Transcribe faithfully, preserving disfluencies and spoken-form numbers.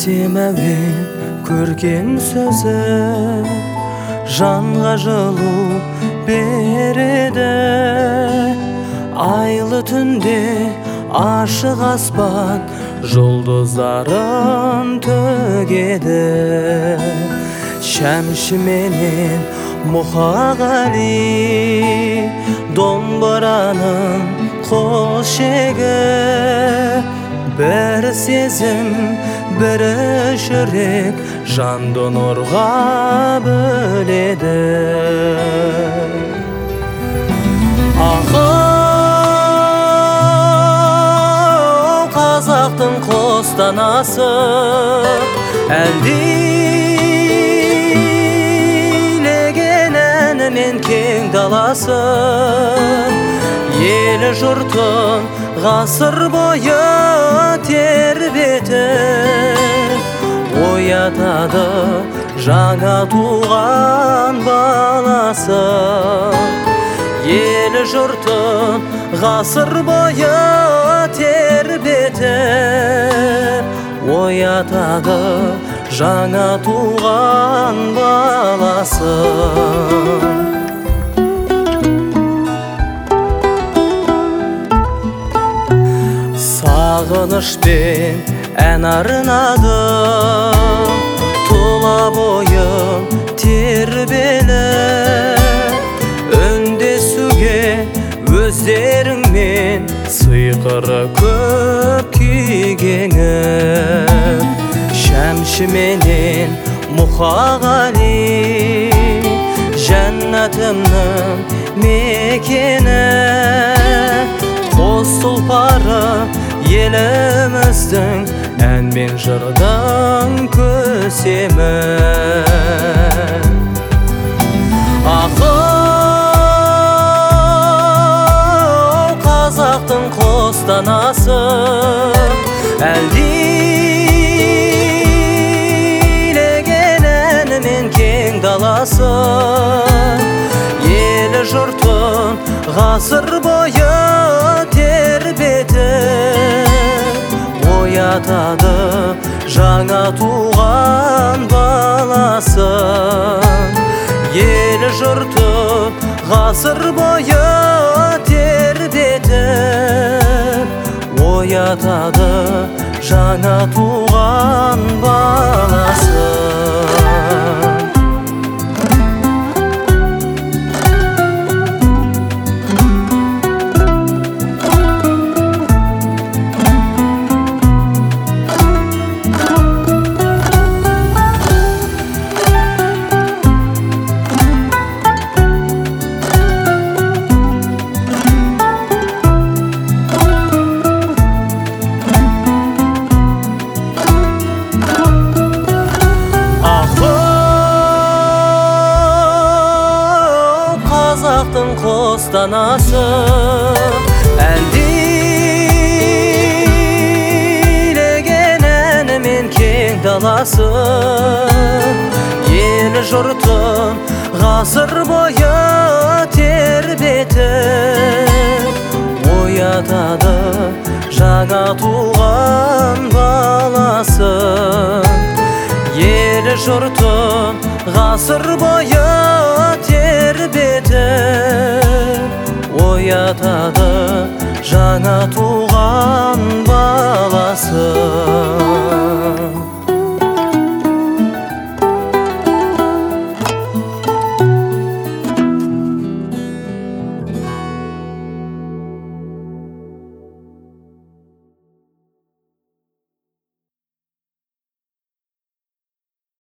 әсемәуен көрген сөзі жанға жылу береді. Айлы түнде ашық аспан жұлдыздарын төгеді. Шәмші менен Мұқағали домбыраның қос шегі, бір сезім, бірі жүрек жанды нұрға бөледі. Ақыл қазақтың қос данасы, әлдилеген әнімен кең даласы. Елі жұртын ғасыр бойы тербеті оятады жаңа туған баласы. Елі жұртын ғасыр бойы тербеті оятады жаңа туған баласы. Сағынышпен ән арнадым, тұла бойым тербеліп, үндесуге өздеріңмен сыйқыры көп күйгенім. Шәмші менен Мұқағали жәннатымның мекені, қос тұлпары еліміздің ән мен жырдың көсемі. Ақыл қазақтың қос данасы, әлдилеген әнімен кең даласы. Елі жұртын ғасыр бойы тербеті оятады жаңа туған баласы. Елі жұртын ғасыр бойы тербеті оятады жаңа туған баласы. Қазақтың қос данасы, әлдилеген әнімен кең даласы. Елі жұртын ғасыр бойы тербеті оятады жаңа туған баласы. Елі жұртын ғасыр бойы тербеті оятады жаңа туған баласы.